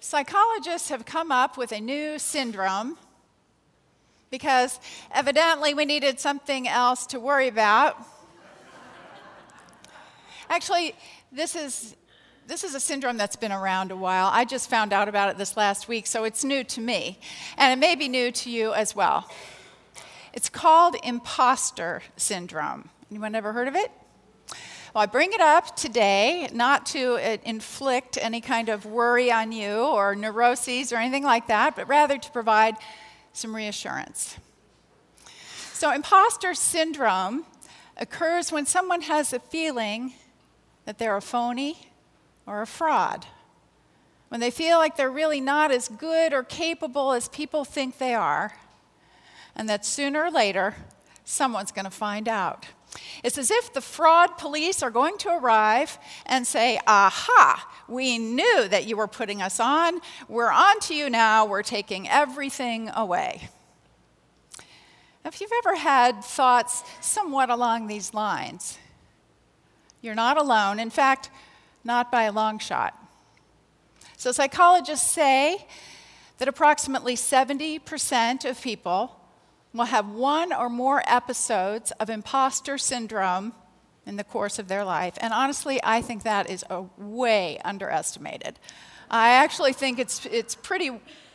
Psychologists have come up with a new syndrome because evidently we needed something else to worry about. Actually, this is a syndrome that's been around a while. I just found out about it this last week, so it's new to me, and it may be new to you as well. It's called imposter syndrome. Anyone ever heard of it? Well, I bring it up today not to inflict any kind of worry on you or neuroses or anything like that, but rather to provide some reassurance. So imposter syndrome occurs when someone has a feeling that they're a phony or a fraud, when they feel like they're really not as good or capable as people think they are, and that sooner or later, someone's going to find out. It's as if the fraud police are going to arrive and say, aha, we knew that you were putting us on. We're on to you now. We're taking everything away. If you've ever had thoughts somewhat along these lines, you're not alone. In fact, not by a long shot. So psychologists say that approximately 70% of people will have one or more episodes of imposter syndrome in the course of their life. And honestly, I think that is way underestimated. I actually think it's pretty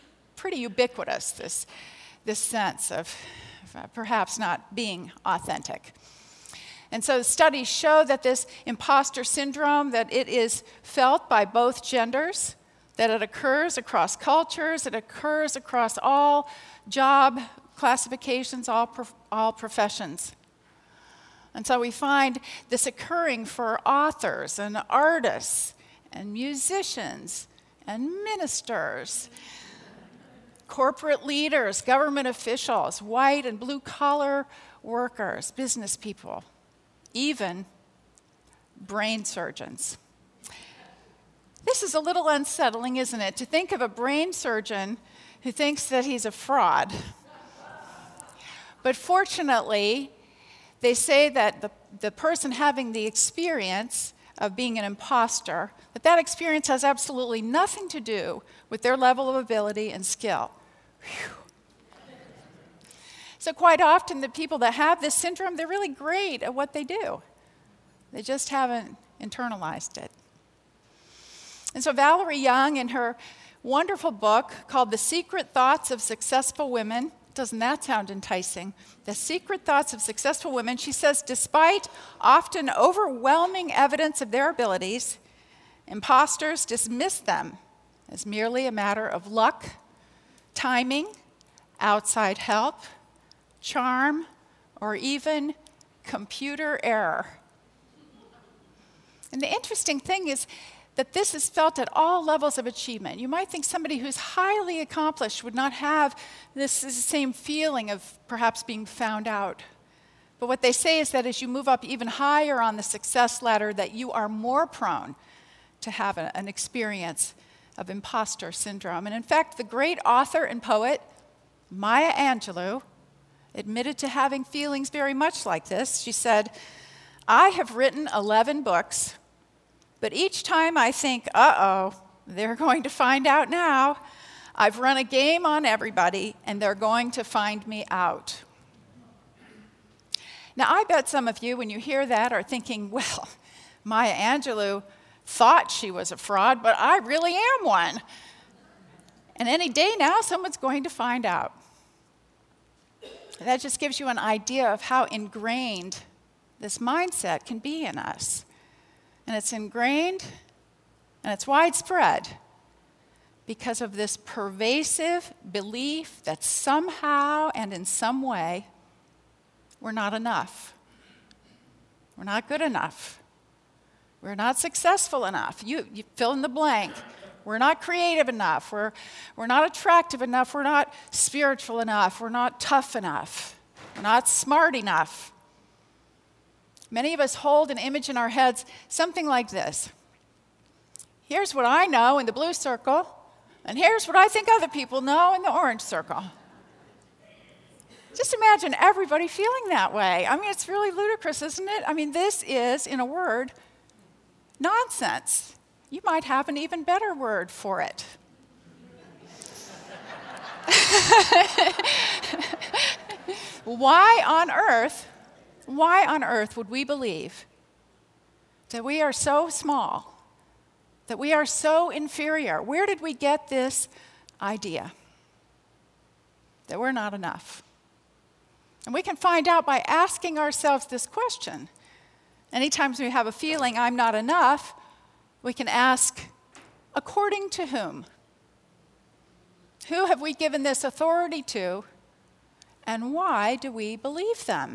ubiquitous, this sense of perhaps not being authentic. And so studies show that this imposter syndrome, that it is felt by both genders, that it occurs across cultures, it occurs across all job classifications, all professions. And so we find this occurring for authors and artists and musicians and ministers, corporate leaders, government officials, white and blue collar workers, business people, even brain surgeons. This is a little unsettling, isn't it, to think of a brain surgeon who thinks that he's a fraud. But fortunately, they say that the person having the experience of being an imposter, that experience has absolutely nothing to do with their level of ability and skill. Whew. So quite often, the people that have this syndrome, they're really great at what they do. They just haven't internalized it. And so Valerie Young, in her wonderful book called The Secret Thoughts of Successful Women, doesn't that sound enticing? The Secret Thoughts of Successful Women, she says, despite often overwhelming evidence of their abilities, imposters dismiss them as merely a matter of luck, timing, outside help, charm, or even computer error. And the interesting thing is that this is felt at all levels of achievement. You might think somebody who's highly accomplished would not have this same feeling of perhaps being found out. But what they say is that as you move up even higher on the success ladder, that you are more prone to have an experience of imposter syndrome. And in fact, the great author and poet, Maya Angelou, admitted to having feelings very much like this. She said, I have written 11 books, but each time I think, they're going to find out now. I've run a game on everybody, and they're going to find me out. Now, I bet some of you, when you hear that, are thinking, well, Maya Angelou thought she was a fraud, but I really am one. And any day now, someone's going to find out. That just gives you an idea of how ingrained this mindset can be in us. And it's ingrained and it's widespread because of this pervasive belief that somehow and in some way we're not enough. We're not good enough. We're not successful enough. You fill in the blank. We're not creative enough. We're not attractive enough. We're not spiritual enough. We're not tough enough. We're not smart enough. Many of us hold an image in our heads, something like this. Here's what I know in the blue circle, and here's what I think other people know in the orange circle. Just imagine everybody feeling that way. I mean, it's really ludicrous, isn't it? I mean, this is, in a word, nonsense. You might have an even better word for it. Why on earth would we believe that we are so small, that we are so inferior? Where did we get this idea that we're not enough? And we can find out by asking ourselves this question. Anytime we have a feeling I'm not enough, we can ask, according to whom? Who have we given this authority to, and why do we believe them?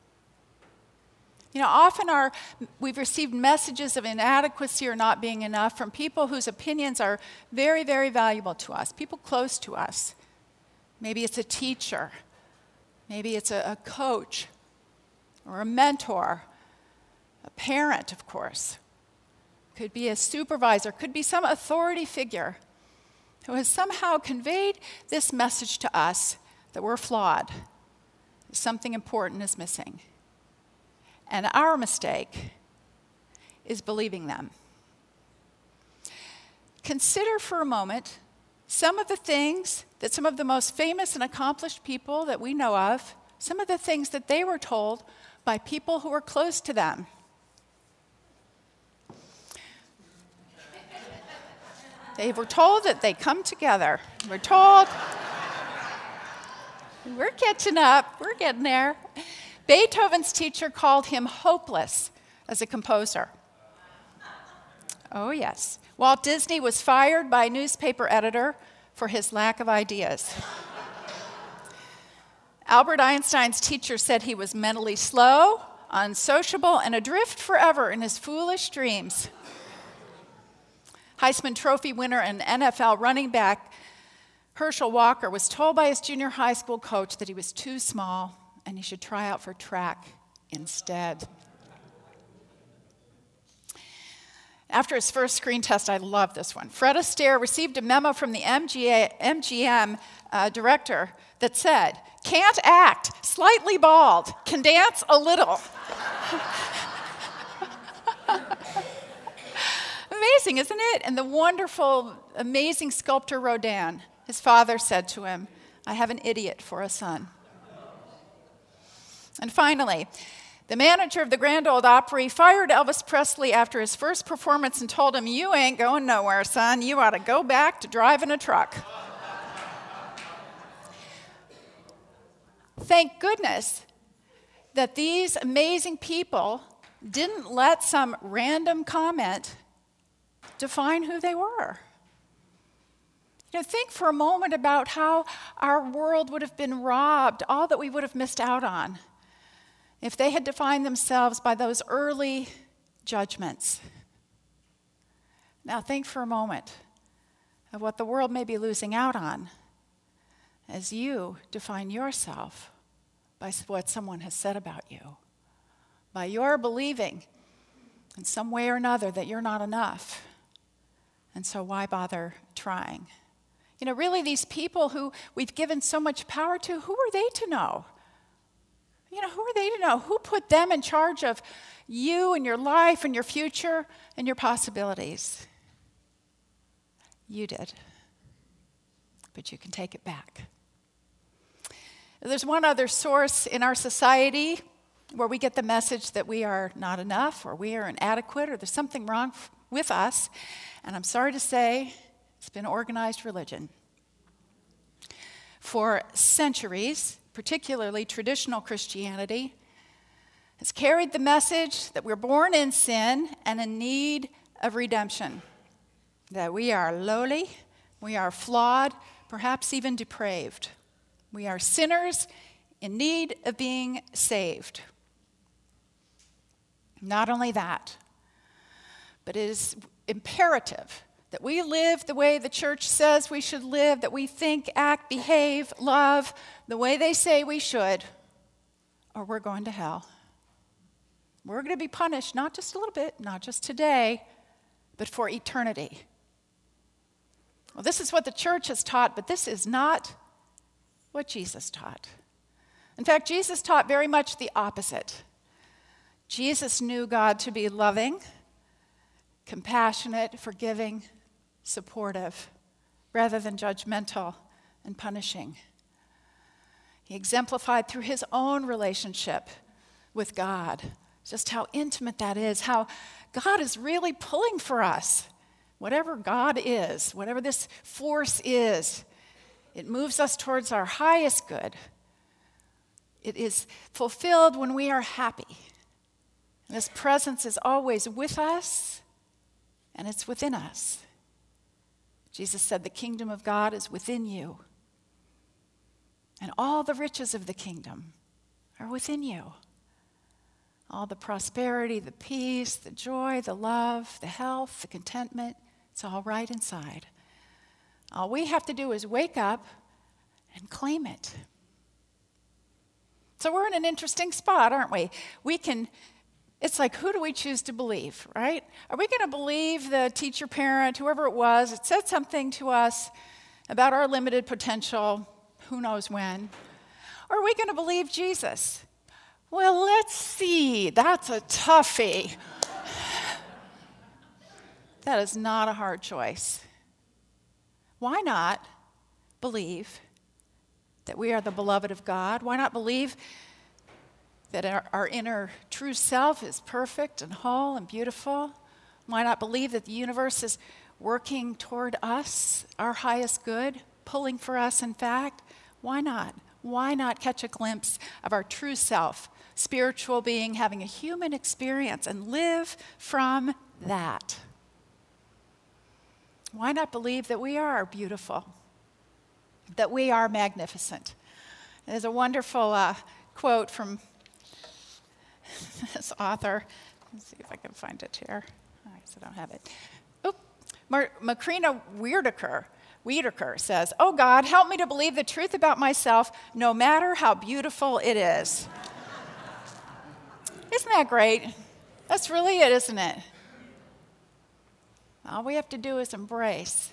Often we've received messages of inadequacy or not being enough from people whose opinions are very, very valuable to us, people close to us. Maybe it's a teacher. Maybe it's a coach or a mentor, a parent, of course. Could be a supervisor, could be some authority figure who has somehow conveyed this message to us that we're flawed, something important is missing. And our mistake is believing them. Consider for a moment some of the things that some of the most famous and accomplished people that we know of, some of the things that they were told by people who were close to them. They were told that they come together. We're told, we're catching up, we're getting there. Beethoven's teacher called him hopeless as a composer. Oh, yes. Walt Disney was fired by a newspaper editor for his lack of ideas. Albert Einstein's teacher said he was mentally slow, unsociable, and adrift forever in his foolish dreams. Heisman Trophy winner and NFL running back Herschel Walker was told by his junior high school coach that he was too small and he should try out for track instead. After his first screen test, I love this one. Fred Astaire received a memo from the MGM director that said, "Can't act, slightly bald, can dance a little." Amazing, isn't it? And the wonderful, amazing sculptor Rodin, his father said to him, "I have an idiot for a son." And finally, the manager of the Grand Ole Opry fired Elvis Presley after his first performance and told him, "You ain't going nowhere, son. You ought to go back to driving a truck." Thank goodness that these amazing people didn't let some random comment define who they were. Think for a moment about how our world would have been robbed, all that we would have missed out on, if they had defined themselves by those early judgments. Now think for a moment of what the world may be losing out on as you define yourself by what someone has said about you, by your believing in some way or another that you're not enough. And so why bother trying? Really these people who we've given so much power to, who are they to know? Who are they to know? Who put them in charge of you and your life and your future and your possibilities? You did. But you can take it back. There's one other source in our society where we get the message that we are not enough or we are inadequate or there's something wrong with us. And I'm sorry to say, it's been organized religion. For centuries, particularly traditional Christianity, has carried the message that we're born in sin and in need of redemption, that we are lowly, we are flawed, perhaps even depraved. We are sinners in need of being saved. Not only that, but it is imperative that we live the way the church says we should live, that we think, act, behave, love the way they say we should, or we're going to hell. We're going to be punished, not just a little bit, not just today, but for eternity. Well, this is what the church has taught, but this is not what Jesus taught. In fact, Jesus taught very much the opposite. Jesus knew God to be loving, compassionate, forgiving, supportive, rather than judgmental and punishing. He exemplified through his own relationship with God, just how intimate that is, how God is really pulling for us. Whatever God is, whatever this force is, it moves us towards our highest good. It is fulfilled when we are happy. And this presence is always with us, and it's within us. Jesus said, the kingdom of God is within you. And all the riches of the kingdom are within you. All the prosperity, the peace, the joy, the love, the health, the contentment, it's all right inside. All we have to do is wake up and claim it. So we're in an interesting spot, aren't we? It's like, who do we choose to believe, right? Are we going to believe the teacher, parent, whoever it was, that said something to us about our limited potential, who knows when? Or are we going to believe Jesus? Well, let's see. That's a toughie. That is not a hard choice. Why not believe that we are the beloved of God? Why not believe that our inner true self is perfect and whole and beautiful? Why not believe that the universe is working toward us, our highest good, pulling for us, in fact? Why not? Why not catch a glimpse of our true self, spiritual being, having a human experience, and live from that? Why not believe that we are beautiful, that we are magnificent? There's a wonderful quote from this author. Let's see if I can find it here. I guess I don't have it. Macrina Wiedeker says, "Oh God, help me to believe the truth about myself, no matter how beautiful it is." Isn't that great? That's really it, isn't it? All we have to do is embrace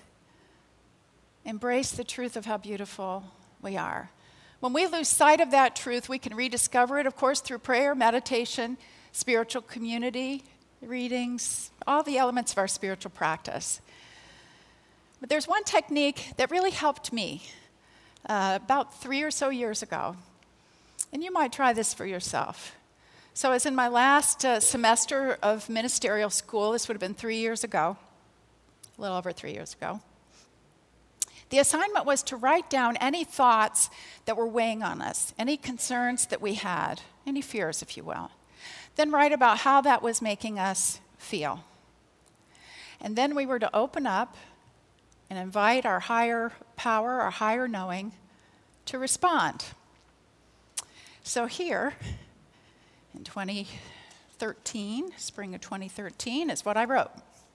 the truth of how beautiful we are. When we lose sight of that truth, we can rediscover it, of course, through prayer, meditation, spiritual community, readings, all the elements of our spiritual practice. But there's one technique that really helped me about 3 or so years ago, and you might try this for yourself. So as in my last semester of ministerial school, this would have been 3 years ago, a little over 3 years ago, the assignment was to write down any thoughts that were weighing on us, any concerns that we had, any fears, if you will. Then write about how that was making us feel. And then we were to open up and invite our higher power, our higher knowing, to respond. So here, in 2013, spring of 2013, is what I wrote.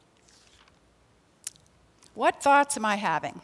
What thoughts am I having?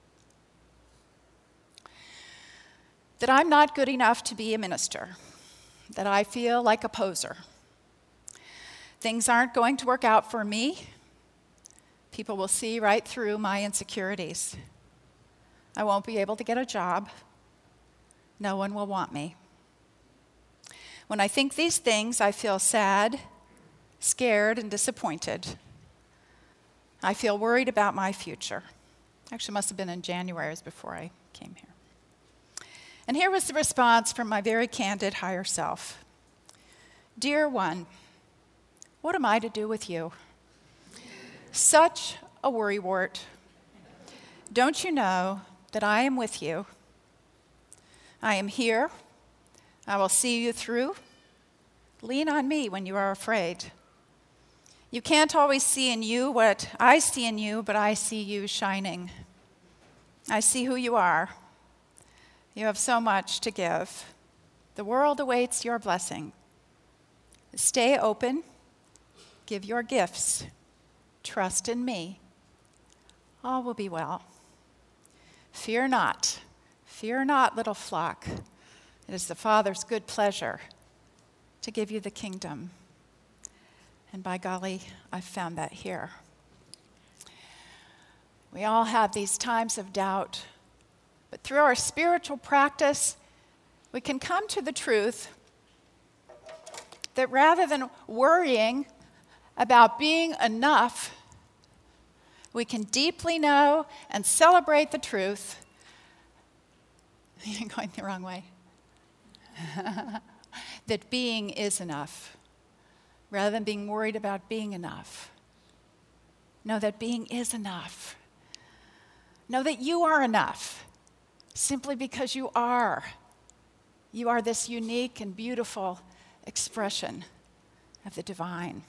That I'm not good enough to be a minister, that I feel like a poser. Things aren't going to work out for me. People will see right through my insecurities. I won't be able to get a job. No one will want me. When I think these things, I feel sad, scared, and disappointed. I feel worried about my future. Actually, it must have been in January, it was before I came here. And here was the response from my very candid higher self. Dear one, what am I to do with you? Such a worrywart. Don't you know that I am with you? I am here. I will see you through. Lean on me when you are afraid. You can't always see in you what I see in you, but I see you shining. I see who you are. You have so much to give. The world awaits your blessing. Stay open. Give your gifts. Trust in me. All will be well. Fear not. Fear not, little flock. It is the Father's good pleasure to give you the kingdom. And by golly, I've found that here. We all have these times of doubt, but through our spiritual practice, we can come to the truth that rather than worrying about being enough, we can deeply know and celebrate the truth You're going the wrong way. That being is enough, rather than being worried about being enough. Know that being is enough. Know that you are enough, simply because you are. You are this unique and beautiful expression of the divine.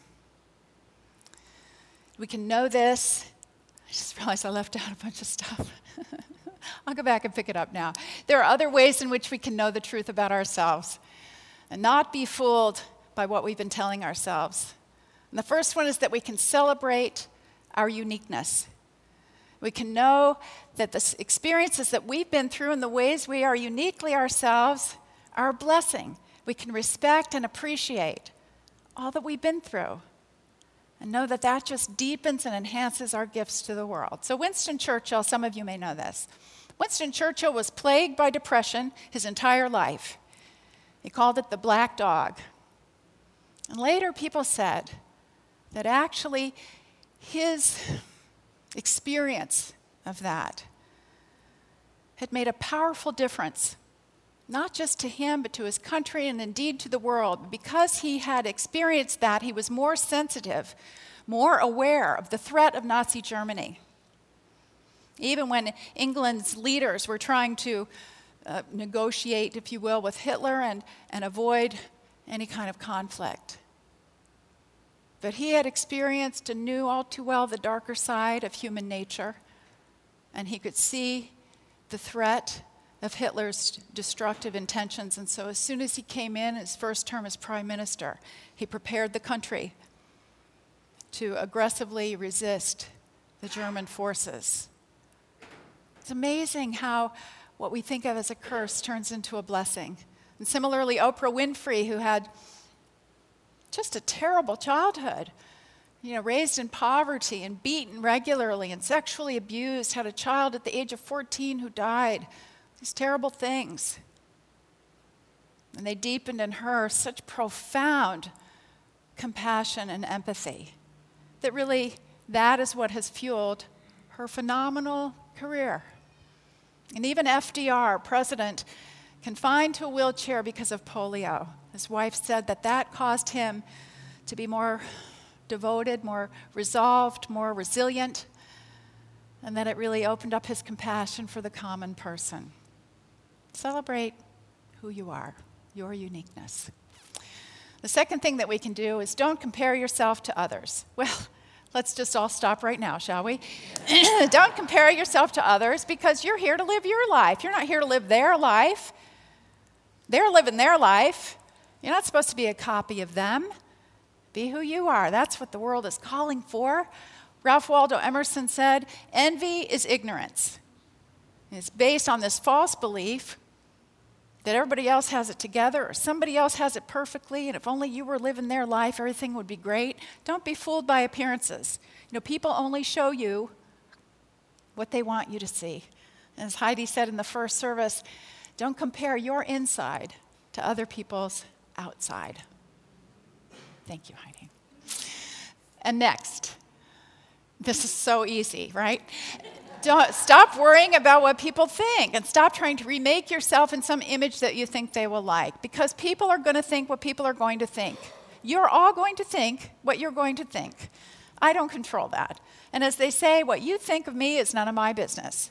We can know this. I just realized I left out a bunch of stuff. I'll go back and pick it up now. There are other ways in which we can know the truth about ourselves and not be fooled by what we've been telling ourselves. And the first one is that we can celebrate our uniqueness. We can know that the experiences that we've been through and the ways we are uniquely ourselves are a blessing. We can respect and appreciate all that we've been through and know that that just deepens and enhances our gifts to the world. So Winston Churchill, some of you may know this. Winston Churchill was plagued by depression his entire life. He called it the black dog. And later people said that actually his experience of that had made a powerful difference, not just to him, but to his country and indeed to the world. Because he had experienced that, he was more sensitive, more aware of the threat of Nazi Germany. Even when England's leaders were trying to negotiate, if you will, with Hitler and avoid any kind of conflict. But he had experienced and knew all too well the darker side of human nature, and he could see the threat of Hitler's destructive intentions. And so as soon as he came in his first term as prime minister, he prepared the country to aggressively resist the German forces. It's amazing how what we think of as a curse turns into a blessing. And similarly, Oprah Winfrey, who had just a terrible childhood, raised in poverty and beaten regularly and sexually abused, had a child at the age of 14 who died. These terrible things. And they deepened in her such profound compassion and empathy that really that is what has fueled her phenomenal career. And even FDR, president, confined to a wheelchair because of polio. His wife said that caused him to be more devoted, more resolved, more resilient, and that it really opened up his compassion for the common person. Celebrate who you are, your uniqueness. The second thing that we can do is don't compare yourself to others. Well, let's just all stop right now, shall we? Don't compare yourself to others because you're here to live your life. You're not here to live their life. They're living their life. You're not supposed to be a copy of them. Be who you are. That's what the world is calling for. Ralph Waldo Emerson said, envy is ignorance. It's based on this false belief that everybody else has it together or somebody else has it perfectly, and if only you were living their life, everything would be great. Don't be fooled by appearances. People only show you what they want you to see. And as Heidi said in the first service, don't compare your inside to other people's outside. Thank you, Heidi. And next, this is so easy, right? Don't stop worrying about what people think and stop trying to remake yourself in some image that you think they will like, because people are going to think what people are going to think. You're all going to think what you're going to think. I don't control that. And as they say, what you think of me is none of my business.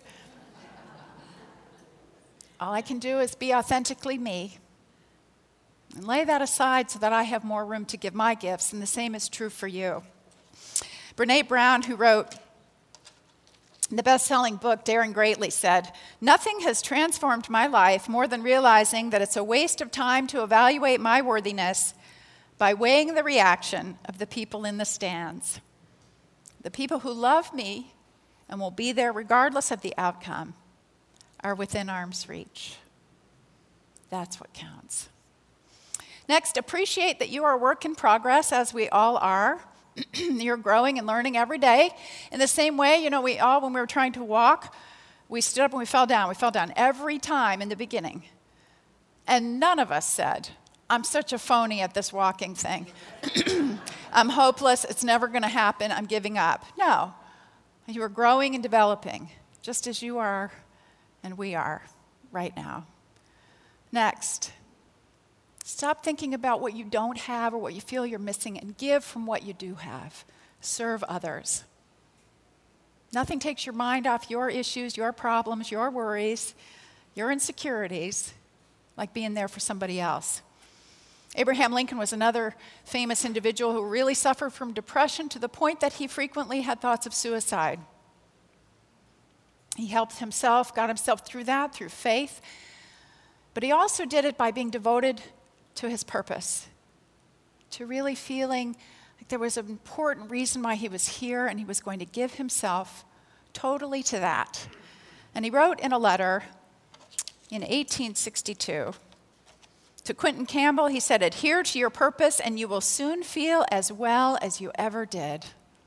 All I can do is be authentically me and lay that aside so that I have more room to give my gifts, and the same is true for you. Brené Brown, who wrote the best-selling book, Daring Greatly, said, "Nothing has transformed my life more than realizing that it's a waste of time to evaluate my worthiness by weighing the reaction of the people in the stands. The people who love me and will be there regardless of the outcome are within arm's reach. That's what counts." Next, appreciate that you are a work in progress, as we all are. You're growing and learning every day. In the same way, we all, when we were trying to walk, we stood up and we fell down. We fell down every time in the beginning. And none of us said, I'm such a phony at this walking thing. I'm hopeless. It's never going to happen. I'm giving up. No. You are growing and developing, just as you are and we are. right now. Next, stop thinking about what you don't have or what you feel you're missing and give from what you do have. Serve others. Nothing takes your mind off your issues, your problems, your worries, your insecurities, like being there for somebody else. Abraham Lincoln was another famous individual who really suffered from depression to the point that he frequently had thoughts of suicide. He helped himself, got himself through that, through faith, but he also did it by being devoted to his purpose, to really feeling like there was an important reason why he was here, and he was going to give himself totally to that. And he wrote in a letter in 1862 to Quentin Campbell, he said, "Adhere to your purpose and you will soon feel as well as you ever did."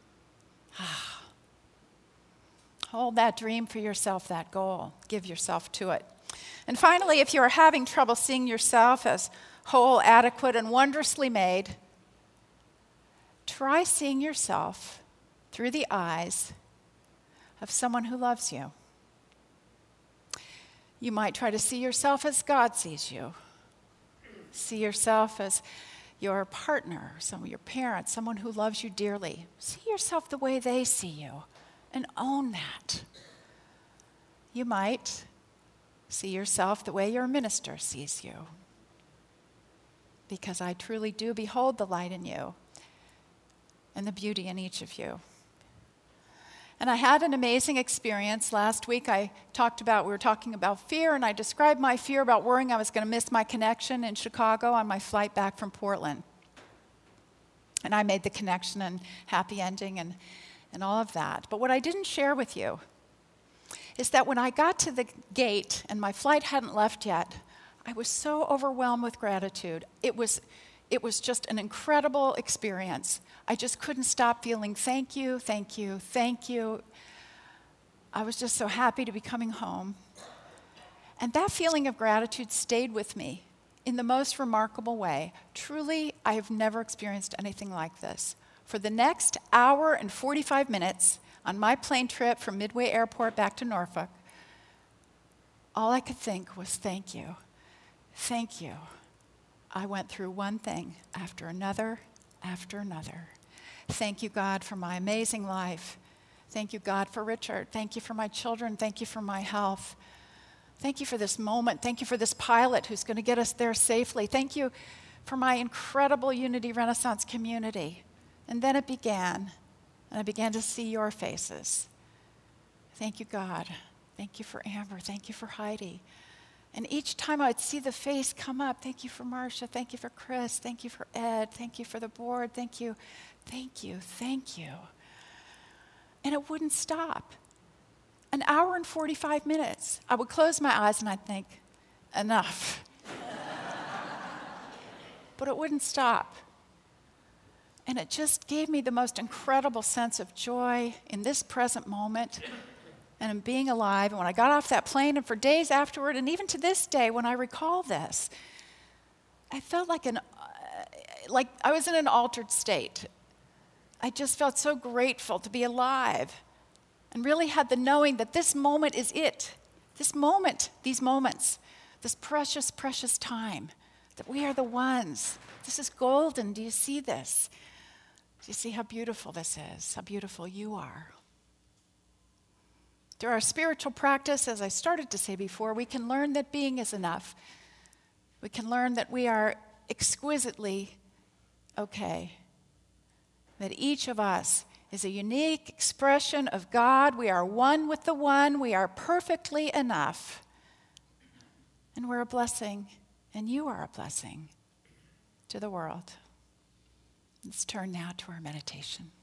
Hold that dream for yourself, that goal. Give yourself to it. And finally, if you are having trouble seeing yourself as whole, adequate, and wondrously made, try seeing yourself through the eyes of someone who loves you. You might try to see yourself as God sees you. See yourself as your partner, your parents, someone who loves you dearly. See yourself the way they see you and own that. You might see yourself the way your minister sees you, because I truly do behold the light in you and the beauty in each of you. And I had an amazing experience. Last week we were talking about fear, and I described my fear about worrying I was going to miss my connection in Chicago on my flight back from Portland. And I made the connection and happy ending and all of that. But what I didn't share with you is that when I got to the gate and my flight hadn't left yet, I was so overwhelmed with gratitude. It was just an incredible experience. I just couldn't stop feeling thank you, thank you, thank you. I was just so happy to be coming home. And that feeling of gratitude stayed with me in the most remarkable way. Truly, I have never experienced anything like this. For the next hour and 45 minutes on my plane trip from Midway Airport back to Norfolk, all I could think was thank you, thank you. I went through one thing after another after another. Thank you, God, for my amazing life. Thank you, God, for Richard. Thank you for my children. Thank you for my health. Thank you for this moment. Thank you for this pilot who's going to get us there safely. Thank you for my incredible Unity Renaissance community. And then it began, and I began to see your faces. Thank you, God. Thank you for Amber. Thank you for Heidi. And each time I'd see the face come up, thank you for Marcia, thank you for Chris, thank you for Ed, thank you for the board, thank you, thank you, thank you. And it wouldn't stop. An hour and 45 minutes. I would close my eyes and I'd think, enough. But it wouldn't stop. And it just gave me the most incredible sense of joy in this present moment and in being alive. And when I got off that plane, and for days afterward, and even to this day, when I recall this, I felt like I was in an altered state. I just felt so grateful to be alive and really had the knowing that this moment is it. This moment, these moments, this precious, precious time, that we are the ones. This is golden. Do you see this? Do you see how beautiful this is? How beautiful you are? Through our spiritual practice, as I started to say before, we can learn that being is enough. We can learn that we are exquisitely okay. That each of us is a unique expression of God. We are one with the one. We are perfectly enough. And we're a blessing, and you are a blessing to the world. Let's turn now to our meditation.